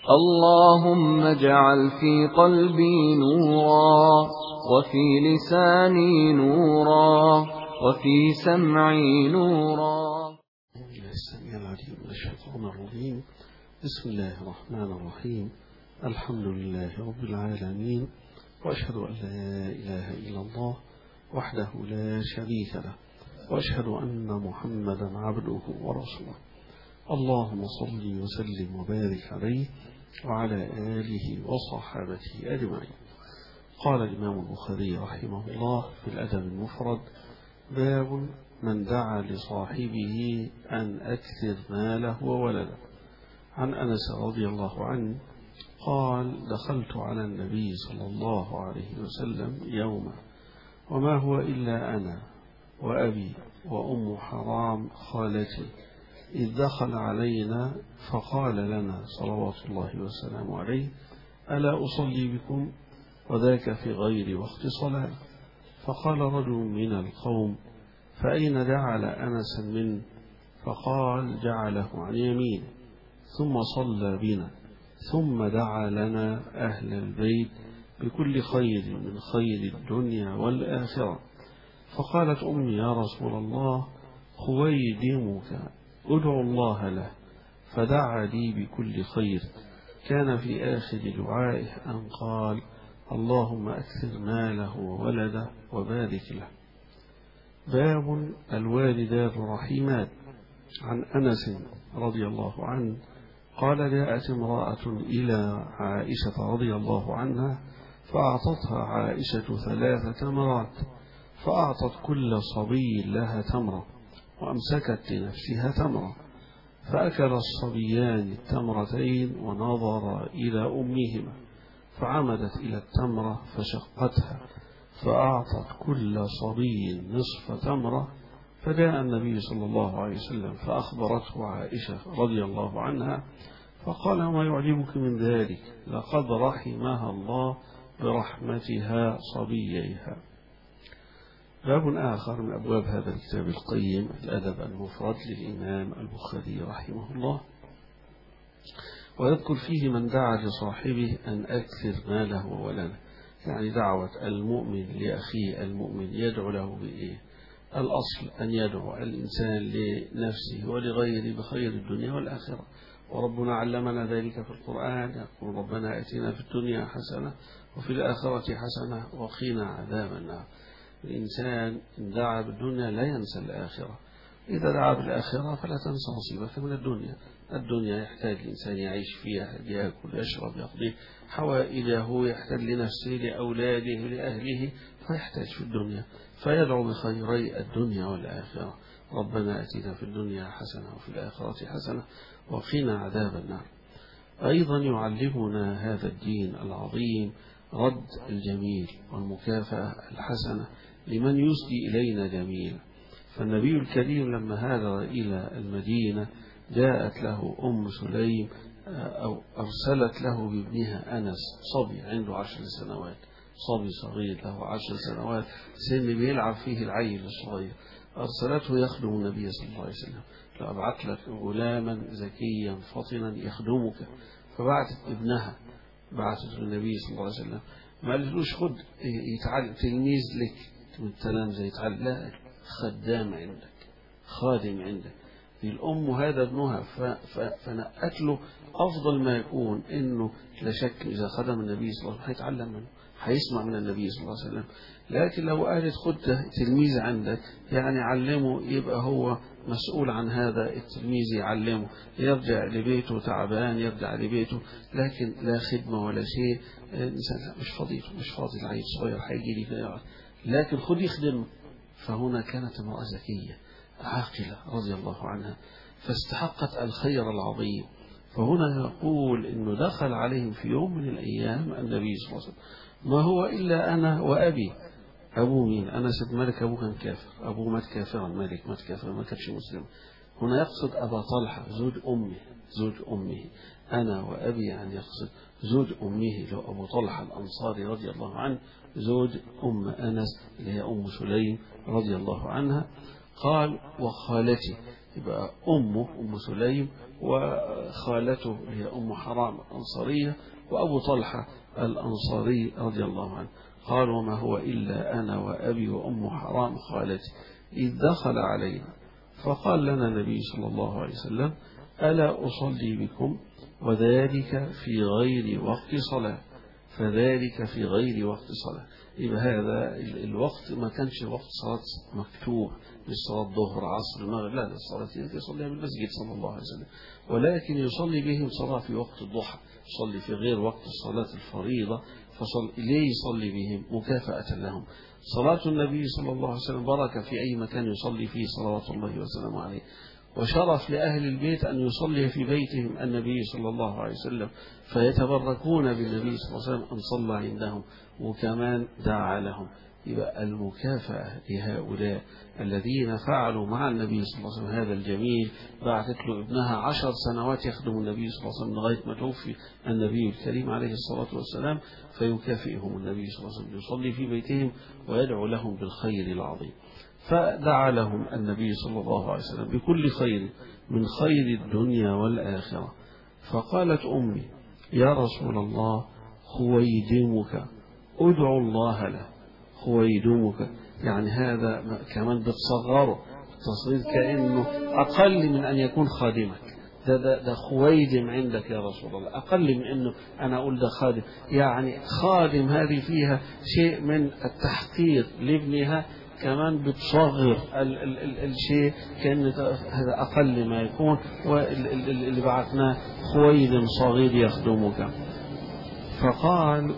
اللهم اجعل في قلبي نورا، وفي لساني نورا، وفي سمعي نورا. السميع العليم من الشيطان الرجيم. بسم الله الرحمن الرحيم. الحمد لله رب العالمين، وأشهد أن لا إله إلا الله وحده لا شريك له، وأشهد أن محمدا عبده ورسوله. اللهم صل وسلم وبارك عليه وعلى آله وصحابته أجمعين. قال الإمام البخاري رحمه الله في الأدب المفرد: باب من دعا لصاحبه أن أكثر ماله وولده. عن أنس رضي الله عنه قال: دخلت على النبي صلى الله عليه وسلم يوما وما هو إلا أنا وأبي وأم حرام خالتي، إذ دخل علينا فقال لنا صلوات الله وسلامه عليه: ألا أصلي بكم؟ وذاك في غير وقت صلاة. فقال رجل من القوم: فأين جعل أنسا منه؟ فقال: جعله عن يمينه. ثم صلى بنا، ثم دعا لنا أهل البيت بكل خير من خير الدنيا والآخرة. فقالت أمي: يا رسول الله، خويدمك، ادعو الله له. فدعا لي بكل خير. كان في آخر دعائه أن قال: اللهم أكثر ماله وولده وبارك له. باب الوالدات الرحيمات. عن أنس رضي الله عنه قال: جاءت امرأة إلى عائشة رضي الله عنها فأعطتها عائشة 3 تمرات، فأعطت كل صبي لها تمرة، وأمسكت لنفسها تمرة. فأكل الصبيان التمرتين ونظر إلى أمهما، فعمدت إلى التمرة فشقتها، فأعطت كل صبي نصف تمرة. فجاء النبي صلى الله عليه وسلم فأخبرته عائشة رضي الله عنها، فقال: ما يعجبك من ذلك؟ لقد رحمها الله برحمتها صبييها. باب آخر من أبواب هذا الكتاب القيم، الأدب المفرد للإمام البخاري رحمه الله، ويذكر فيه من دعا لصاحبه أن أكثر ماله وولده، يعني دعوة المؤمن لأخيه المؤمن يدعو له بإيه؟ الأصل أن يدعو الإنسان لنفسه ولغيره بخير الدنيا والآخرة، وربنا علمنا ذلك في القرآن، يقول: ربنا آتنا في الدنيا حسنة وفي الآخرة حسنة وقنا عذاب النار. الإنسان إن دعا بالدنيا لا ينسى الآخرة، إذا دعا بالآخرة فلا تنسى نصيبك من الدنيا. الدنيا يحتاج الإنسان يعيش فيها، يأكل يشرب يقضي حوائجه، يحتاج لنفسه لأولاده لأهله، فيحتاج في الدنيا، فيدعو بخيري الدنيا والآخرة: ربنا أتنا في الدنيا حسنة وفي الآخرة حسنة وقنا عذاب النار. أيضا يعلمنا هذا الدين العظيم رد الجميل والمكافأة الحسنة لمن يسدي إلينا جميل. فالنبي الكريم لما هاجر إلى المدينة جاءت له أم سليم أو أرسلت له بابنها أنس، صبي عنده 10 سنوات، صبي صغير له 10 سنوات، سن بيلعب فيه العيل الصغير. أرسلته يخدم النبي صلى الله عليه وسلم: لو أبعث لك غلاما ذكيا فطنا يخدمك. فبعثت ابنها، بعثت النبي صلى الله عليه وسلم، ما قالتلوش خد يتعلم تلميذ لك من التلامذة يتعلم، لا، خدام عندك، خادم عندك. دي الأم هذا ابنها، فنقت له أفضل ما يكون، إنه لا شك إذا خدم النبي صلى الله عليه وسلم هيتعلم منه، هيسمع من النبي صلى الله عليه وسلم. لكن لو قالت خد تلميذ عندك، يعني علمه، يبقى هو مسؤول عن هذا التلميذ، يعلمه، يرجع لبيته تعبان، يرجع لبيته، لكن لا خدمة ولا شيء. الإنسان مش فاضي العيل صغير هيجي لي كده، لكن خد يخدمه. فهنا كانت امرأة ذكية عاقلة رضي الله عنها، فاستحقت الخير العظيم. فهنا يقول إنه دخل عليهم في يوم من الأيام النبي صلى الله عليه وسلم: ما هو إلا أنا وأبي. أبوه مين؟ أنس بن مالك أبوه كان كافر، أبوه مات كافرا، مالك مات كافرا، ما كانش مسلم. هنا يقصد أبا طلحة زوج أمه، أنا وأبي، يعني يقصد زوج أمه لو أبو طلحة الأنصاري رضي الله عنه، زوج أم أنس اللي هي أم سليم رضي الله عنها. قال: وخالتي، يبقى أمه أم سليم، وخالته هي أم حرام الأنصارية، وأبو طلحة الأنصاري رضي الله عنه. قال وما هو إلا أنا وأبي وأم حرام خالتي إذ دخل علينا فقال لنا النبي صلى الله عليه وسلم ألا أصلي بكم وذلك في غير وقت صلاة، فذلك في غير وقت صلاة. يبقى هذا الوقت ما كانش وقت صلاة مكتوب، مش صلاة ظهر عصر مغرب، لا، الصلاة التي يصليها بالمسجد صلى الله عليه وسلم، ولكن يصلي بهم صلاة في وقت الضحى، يصلي في غير وقت الصلاة الفريضة. ليه يصلي بهم؟ مكافأة لهم. صلاة النبي صلى الله عليه وسلم بركة في أي مكان يصلي فيه صلوات الله وسلامه عليه، وشرف لأهل البيت أن يصلي في بيتهم النبي صلى الله عليه وسلم، فيتبركون بالنبي صلى الله عليه وسلم أن صلى عندهم، وكمان دعا لهم. يبقى المكافأة لهؤلاء الذين فعلوا مع النبي صلى الله عليه وسلم هذا الجميل. بعثت له ابنها 10 سنوات يخدم النبي صلى الله عليه وسلم لغاية ما توفي النبي الكريم عليه الصلاة والسلام، فيكافئهم النبي صلى الله عليه وسلم، يصلي في بيتهم ويدعو لهم بالخير العظيم. فدعا لهم النبي صلى الله عليه وسلم بكل خير من خير الدنيا والآخرة. فقالت أمي يا رسول الله خويدمك ادعو الله له. خويدمك يعني هذا كمان بتصغره التصغير كأنه أقل من أن يكون خادمك. ده خويدم عندك يا رسول الله، أقل من أنه أنا أقول ده خادم. يعني خادم هذه فيها شيء من التحقير لابنها، كمان بتصغر الشيء كأن هذا أقل ما يكون، واللي بعثناه خويدم صغير يخدمك. فقال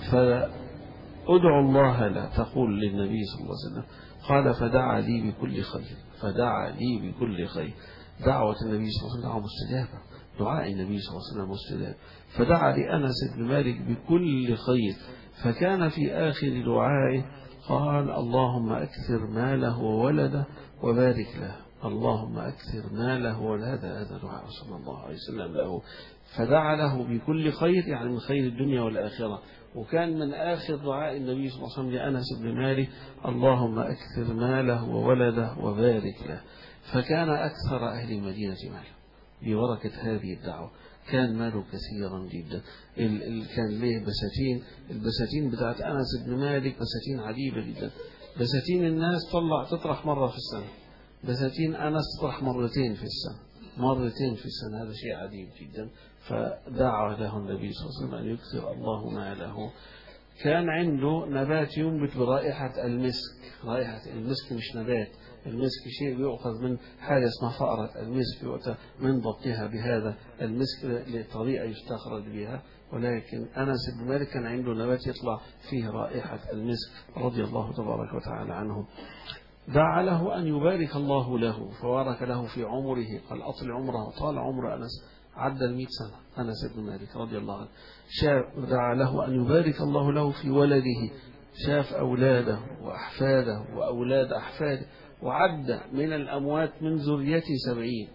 فأدعو الله لا تقول للنبي صلى الله عليه وسلم. قال فدعا لي بكل خير، فدعا لي بكل خير. دعوة النبي صلى الله عليه وسلم دعوة مستجابة، دعاء النبي صلى الله عليه وسلم مستجاب. فدعا لأنس بن مالك بكل خير، فكان في آخر دعائه قال اللهم أكثر ماله وولده وبارك له. اللهم أكثر ماله وولده، هذا دعاء صلى الله عليه وسلم له. فدعا له بكل خير يعني من خير الدنيا والآخرة. وكان من آخر دعاء النبي صلى الله عليه وسلم لأنس بن مالك اللهم أكثر ماله وولده وبارك له. فكان أكثر أهل المدينة ماله ببركة هذه الدعوة. كان ماله كثيرا جدا. كان له بساتين، البساتين بتاعت أنس بن مالك بساتين عجيبة جدا. بساتين الناس تطرح مرة في السنة، بساتين أنس تطرح مرتين في السنة، مرتين في السنة. هذا شيء عجيب جدا. فدعا له النبي صلى الله عليه وسلم أن يكثر الله ماله. كان عنده نبات ينبت برائحة المسك. رائحة المسك مش نبات، المسك شيء يؤخذ من حاجة اسمها فأرة المسك، يؤتى من ضبطها بهذا المسك لطريقة يستخرج بها. ولكن أنس بن مالك كان عنده نبات يطلع فيه رائحة المسك رضي الله تبارك وتعالى عنه. دعا له أن يبارك الله له، فبارك له في عمره. قال أطل عمره. طال عمر أنس، عدى 100 سنة أنس بن مالك رضي الله عنه. دعا له أن يبارك الله له في ولده، شاف أولاده وأحفاده وأولاد أحفاده، وعد من الأموات من ذريته 70.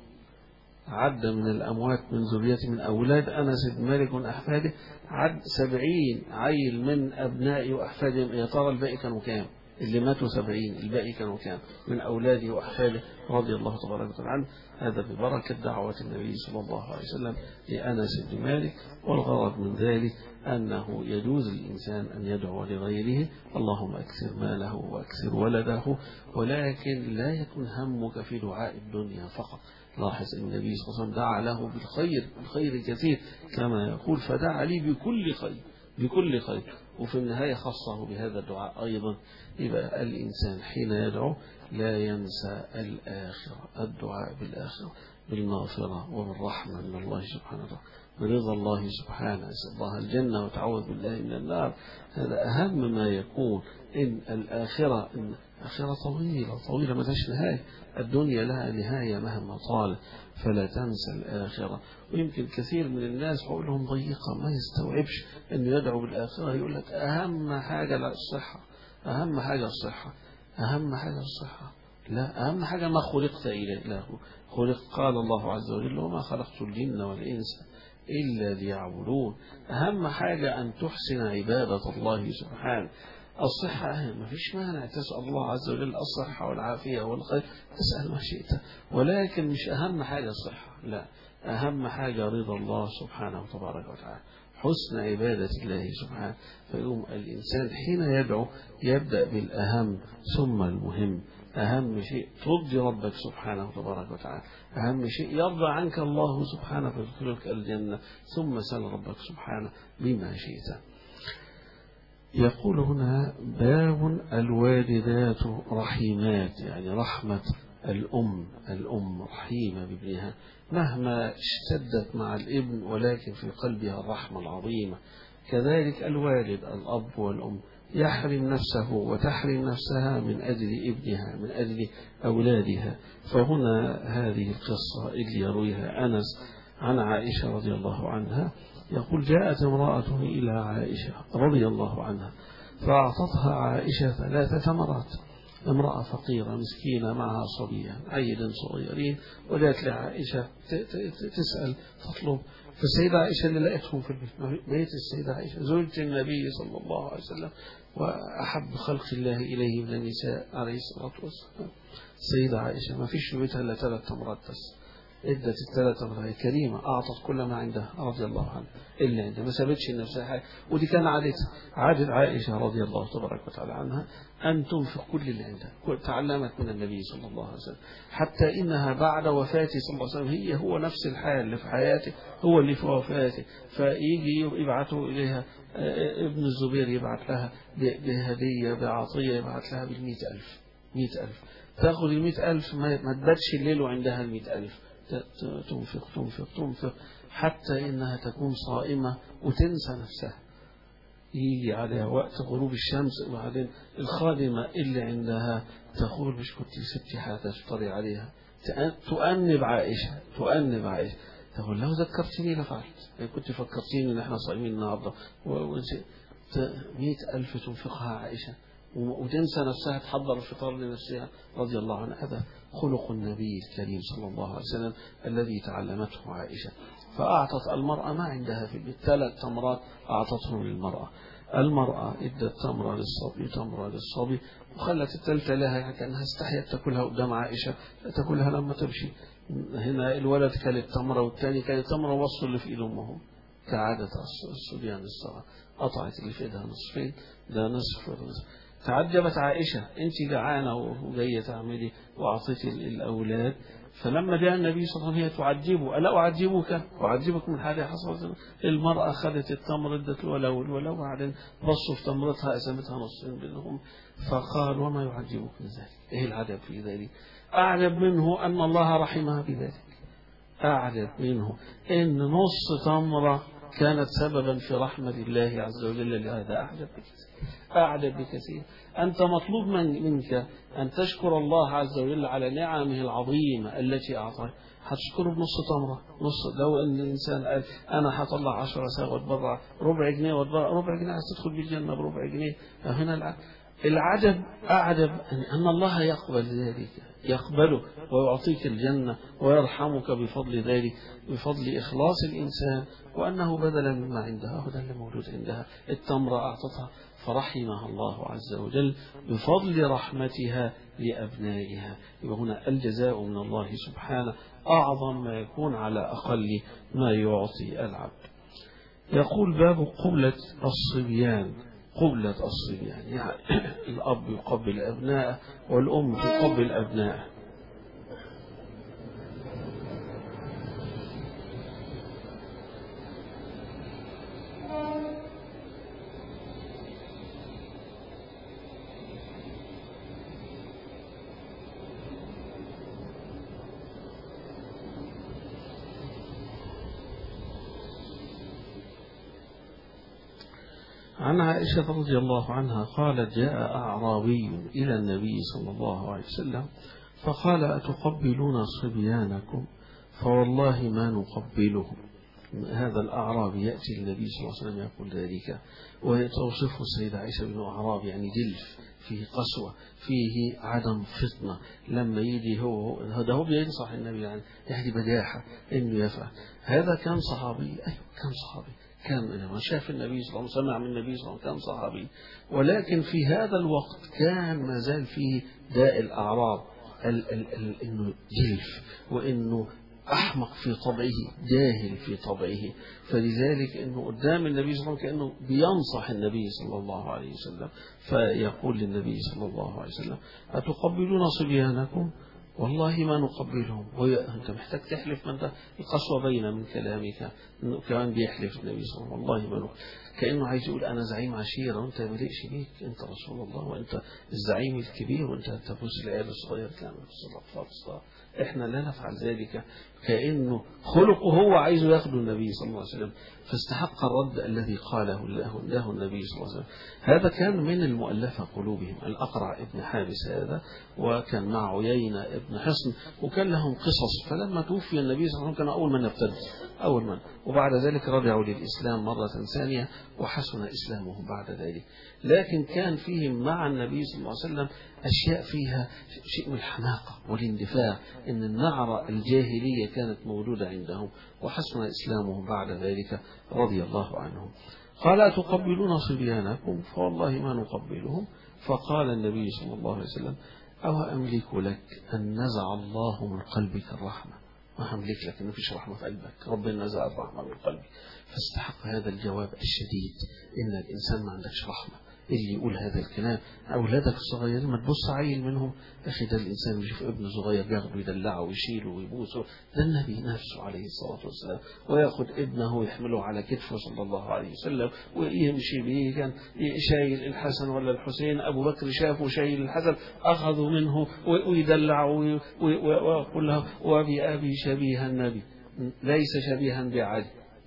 عد من الأموات من ذريته من أولاد أنس بن مالك وأحفاده، عد 70 عيل من أبنائه وأحفاده. يا ترى الباقي كانوا كام؟ اللي ماتوا 70، الباقي كانوا كام من أولاده وأحفاده رضي الله تبارك وتعالى عنه. هذا ببركة دعوة النبي صلى الله عليه وسلم لأنس بن مالك. والغرض من ذلك أنه يجوز للإنسان أن يدعو لغيره اللهم أكثر ماله وأكثر ولده، ولكن لا يكون همك في دعاء الدنيا فقط. لاحظ النبي صلى الله عليه وسلم دعا له بالخير كثير كما يقول فدعا لي بكل خير، بكل خير. وفي النهاية خصه بهذا الدعاء أيضا. يبقى الإنسان حين يدعو لا ينسى الآخرة، الدعاء بالآخرة، بالمغفرة وبالرحمة من الله سبحانه وتعالى، برضا الله سبحانه، أسأل الله الجنة وتعوذ بالله من النار. هذا أهم ما يكون. إن الآخرة طويلة ما لهاش نهاية. الدنيا لها نهاية مهما طالت، فلا تنسى الآخرة. ويمكن كثير من الناس بقول لهم ضيقة ما يستوعبش أنه يدعو بالآخرة. يقول لك أهم حاجة الصحة، أهم حاجة الصحة، أهم حاجة الصحة. لا، أهم حاجة ما خلقت إليه. قال الله عز وجل وما خلقت الجن والإنس إلا ليعبدون. أهم حاجة أن تحسن عبادة الله سبحانه. الصحة أهم، ما فيش مانع تسأل الله عز وجل الصحة والعافية والخير، تسأل ما شئت، ولكن مش أهم حاجة الصحة، لا، أهم حاجة رضا الله سبحانه وتبارك وتعالى، حسن عبادة الله سبحانه. فيقوم الإنسان حين يدعو يبدأ بالأهم ثم المهم. أهم شيء ترضي ربك سبحانه وتبارك وتعالى، أهم شيء يرضى عنك الله سبحانه فيدخلك الجنة، ثم سل ربك سبحانه بما شئت. يقول هنا باب الوالدات رحيمات، يعني رحمة الأم رحيمة بابنها مهما اشتدت مع الابن، ولكن في قلبها الرحمة العظيمة. كذلك الوالد الأب والأم يحرم نفسه وتحرم نفسها من أجل ابنها، من أجل أولادها. فهنا هذه القصة اللي يرويها أنس عن عائشة رضي الله عنها، يقول جاءت امرأة إلى عائشة رضي الله عنها فأعطتها عائشة 3 تمرات. امرأة فقيرة مسكينة معها صبيان عيل صغيرين، وجاءت لعائشة تسأل تطلب. فالسيدة عائشة اللي لقيتهم في البيت، بيت السيدة عائشة زوجة النبي صلى الله عليه وسلم وأحب خلق الله إليه من النساء عليه الصلاة والسلام. السيدة عائشة ما فيش في بيتها إلا 3 تمرات بس، ادت ال3 تمرات كريمة، أعطت كل ما عندها رضي الله عنها اللي عندها، ما سابتش لنفسها حاجة. ودي كان عادتها، عادة عائشة رضي الله تبارك وتعالى عنها أن تنفق كل اللي عندها، تعلمت من النبي صلى الله عليه وسلم، حتى إنها بعد وفاته صلى الله عليه وسلم هو نفس الحال اللي في حياته هو اللي في وفاته. فيجي يبعثوا إليها ابن الزبير يبعث لها بهدية بعطية، يبعث لها ب100,000 تأخذ ال100,000 ما تباتش الليل وعندها ال100,000، تنفق حتى إنها تكون صائمة وتنسى نفسها. يجي عليها وقت غروب الشمس وبعدين الخادمة اللي عندها تقول مش كنت سبتي حاجة تفطري عليها، تؤنب عائشة تقول لو ذكرتني لفعلت، كنت فكرتيني ان احنا صايمين النهارده. 100,000 تنفقها عائشة وتنسى نفسها تحضر الفطار لنفسها رضي الله عنها. هذا خلق النبي الكريم صلى الله عليه وسلم الذي تعلمته عائشة. فأعطت المرأة ما عندها في البيت، 3 تمرات أعطتهم للمرأة. المرأة ادت تمرة للصبي تمرة للصبي، وخلت الثالثة لها، يعني كأنها استحيت تأكلها قدام عائشة، تأكلها لما تمشي. هنا الولد كانت تمرة والثاني كانت تمرة، وصل اللي في إيد أمهم كعادة الصبيان الصغار، قطعت اللي في إيدها نصفين، ده نصف. تعجبت عائشة انت جعانة وجاية تعملي وأعطيتي الأولاد. فلما جاء النبي صلى الله عليه وسلم هي تعجبه، ألا أعجبك من حاجة حصلت؟ المرأة خدت التمر ادت الولا وبعدين بصوا في تمرتها قسمتها نصين بينهم. فقال وما يعجبك من ذلك؟ ايه العجب في ذلك؟ أعجب منه أن الله رحمها بذلك، أعجب منه إن نص تمرة كانت سببا في رحمة الله عز وجل لهذا. أعجب بكثير. أنت مطلوب منك أن تشكر الله عز وجل على نعمه العظيمة التي أعطاك. هتشكره بنص تمرة، لو أن الإنسان قال أنا هطلع 10 ساعة واتبرع ربع جنيه عايز تدخل بالجنة بربع جنيه. هنا العجب أعجب أن الله يقبل ذلك، يقبله ويعطيك الجنة ويرحمك بفضل ذلك، بفضل إخلاص الإنسان، وأنه بدلا مما عندها هذا اللي موجود عندها. التمرة أعطتها فرحمها الله عز وجل بفضل رحمتها لأبنائها. وهنا الجزاء من الله سبحانه أعظم ما يكون على أقل ما يعطي العبد. يقول باب قبلة الصبيان. يعني الأب يقبل أبنائه والأم تقبل أبنائه. عن عائشة رضي الله عنها قالت جاء أعرابي إلى النبي صلى الله عليه وسلم فقال أتقبلون صبيانكم؟ فوالله ما نقبلهم. هذا الأعرابي يأتي النبي صلى الله عليه وسلم يقول ذلك، وتوصفه السيدة عائشة بن أعرابي يعني دلف، فيه قسوة، فيه عدم فطنة. لما يجي هو بينصح النبي يعني بداحة إنه يفعل. هذا كان صحابي، أيوة كان صحابي، كان شاف النبي صلى الله عليه وسلم، سمع من النبي صلى الله عليه وسلم، كان صحابي. ولكن في هذا الوقت كان ما زال فيه داء الأعراب، إنه جلف، وإنه أحمق في طبعه، جاهل في طبعه. فلذلك إنه قدام النبي صلى الله عليه وسلم كأنه بينصح النبي صلى الله عليه وسلم، فيقول للنبي صلى الله عليه وسلم: أتقبلون صبيانكم؟ والله ما نقبلهم. أنت محتاج تحلف، من ده القسوة بين من كلامك إنه كمان بيحلف النبي صلى الله عليه وسلم: والله ما نقبل. كأنه عايز يقول أنا زعيم عشيرة وأنت ما ليش بيك، أنت رسول الله وأنت الزعيم الكبير وأنت تبوس العيال الصغير. كان إحنا لا نفعل ذلك. كأنه خلقه هو عايز ياخذ النبي صلى الله عليه وسلم، فاستحق الرد الذي قاله له النبي صلى الله عليه وسلم. هذا كان من المؤلفة قلوبهم. الأقرع ابن حابس هذا، وكان مع عيينة ابن حصن، وكان لهم قصص. فلما توفي النبي صلى الله عليه وسلم كان أول من ارتد، أول من، وبعد ذلك رجعوا للإسلام مرة ثانية وحسن إسلامهم بعد ذلك. لكن كان فيهم مع النبي صلى الله عليه وسلم أشياء فيها شيء من الحماقة والاندفاع، إن النعرة الجاهلية كانت موجودة عندهم، وحسن إسلامهم بعد ذلك رضي الله عنهم. قال: أتقبلون صبيانكم؟ فوالله ما نقبلهم. فقال النبي صلى الله عليه وسلم: أو أملك لك أن نزع الله من قلبك الرحمة؟ ما أملك لك، إنه فيش رحمة في قلبك، ربنا نزع الرحمة من قلبك. فاستحق هذا الجواب الشديد، إن الإنسان ما عندكش رحمة. اللي يقول هذا الكلام أولادك الصغيرين، ما تبص عيل منهم أخي، ده الإنسان يشوف ابن صغير بياخده ويدلعه ويشيله ويبوسه، ده النبي نفسه عليه الصلاة والسلام، ويأخذ ابنه يحمله على كتفه صلى الله عليه وسلم ويمشي به. كان شايل الحسن ولا الحسين، أبو بكر شافه شايل الحسن أخذوا منه ويدلعه ويقول له: وبأبي شبيه النبي، ليس شبيها بعلي.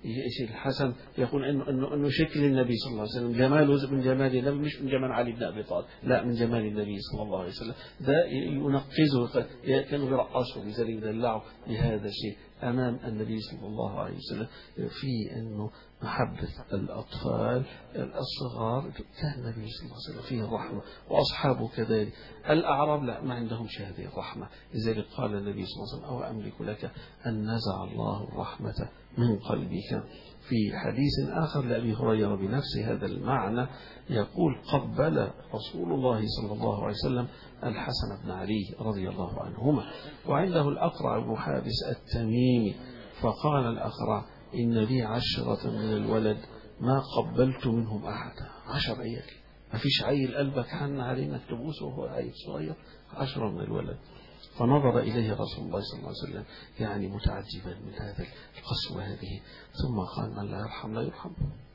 الحسن يقول إنه شكل النبي صلى الله عليه وسلم، جماله من جمال النبي، مش من جمال علي بن أبي طالب، لا من جمال النبي صلى الله عليه وسلم. ده ينقذه، كانوا بيرقصوا لذلك يدلعوا بهذا الشيء أمام النبي صلى الله عليه وسلم. في إنه محبة الأطفال الصغار كان النبي صلى الله عليه وسلم فيه الرحمة، وأصحابه كذلك. الأعراب لا، ما عندهمش هذه الرحمة. لذلك قال النبي صلى الله عليه وسلم: أو أملك لك أن نزع الله الرحمة من قلبك. في حديث آخر لأبي هريرة بنفس هذا المعنى يقول: قبل رسول الله صلى الله عليه وسلم الحسن بن علي رضي الله عنهما، وعنده الأقرع بن حابس التميمي، فقال الأقرع: إن لي 10 من الولد ما قبلت منهم أحدا. 10 عيال، ما فيش عيل قلبك حن عليه انك تبوسه وهو عيل صغير، 10 من الولد. فنظر إليه رسول الله صلى الله عليه وسلم يعني متعجبا من هذا القسوة هذه، ثم قال: من لا يرحم لا يرحم،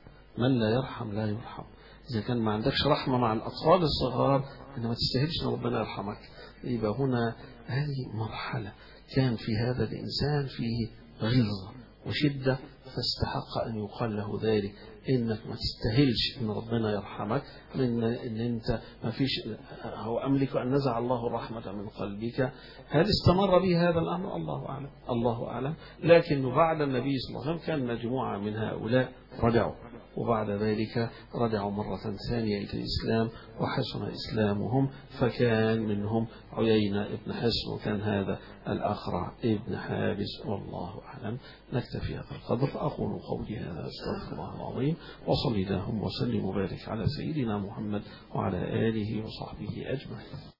من لا يرحم لا يرحم. إذا كان ما عندكش رحمة مع الأطفال الصغار، إن ما تستاهلش أن ربنا يرحمك. يبقى هنا هذه مرحلة كان في هذا الإنسان فيه غلظة وشدة، فاستحق أن يقال له ذلك، إنك ما تستاهلش أن ربنا يرحمك، من إن أنت ما فيش. هو أملك أن نزع الله الرحمة من قلبك. هل استمر به هذا الأمر؟ الله أعلم، الله أعلم. لكن بعد النبي صلى الله عليه وسلم كان مجموعة من هؤلاء رجعوا، وبعد ذلك رجعوا مرة ثانية إلى الإسلام وحسن إسلامهم، فكان منهم عيينة ابن حصن، وكان هذا الأقرع ابن حابس. والله أعلم. نكتفي هذا القدر. أقول قولي هذا، أستغفر الله العظيم، وصلي اللهم وسلم وبارك على سيدنا محمد وعلى آله وصحبه أجمعين.